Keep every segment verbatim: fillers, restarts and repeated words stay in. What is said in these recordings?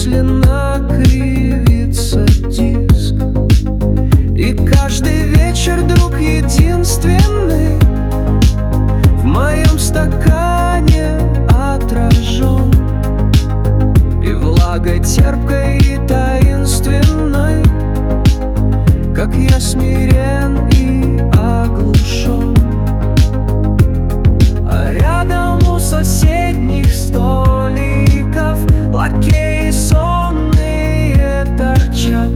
медленно кривится диск, и каждый вечер друг единственный в моем стакане отражен, и влагой терпкой и таинственной, как я смирен и оглушен. А рядом у соседних столиков лакеи сонные торчат,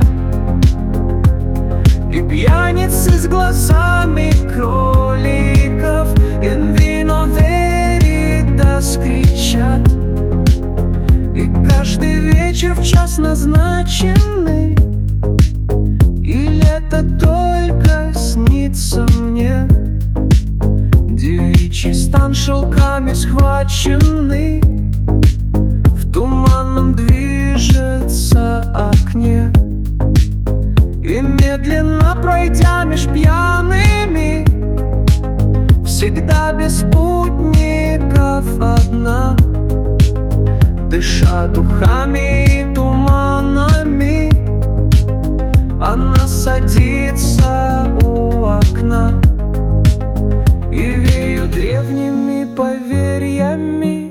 и пьяницы с глазами кроликов «In vino veritas» кричат. И каждый вечер в час назначенный, или это только снится мне, девичий стан шелками схваченный в туманном движется окне, и медленно пройдя меж пьяными, всегда без спутников одна, дыша духами и туманами, она садится у окна, и веют древними поверьями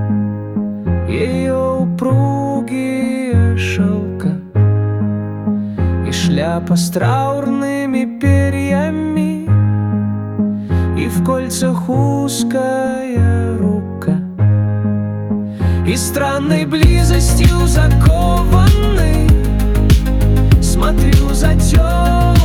ее упругие шелка, и шляпа с траурными перьями, и в кольцах узкая рука, и странной близостью закованный смотрю за темным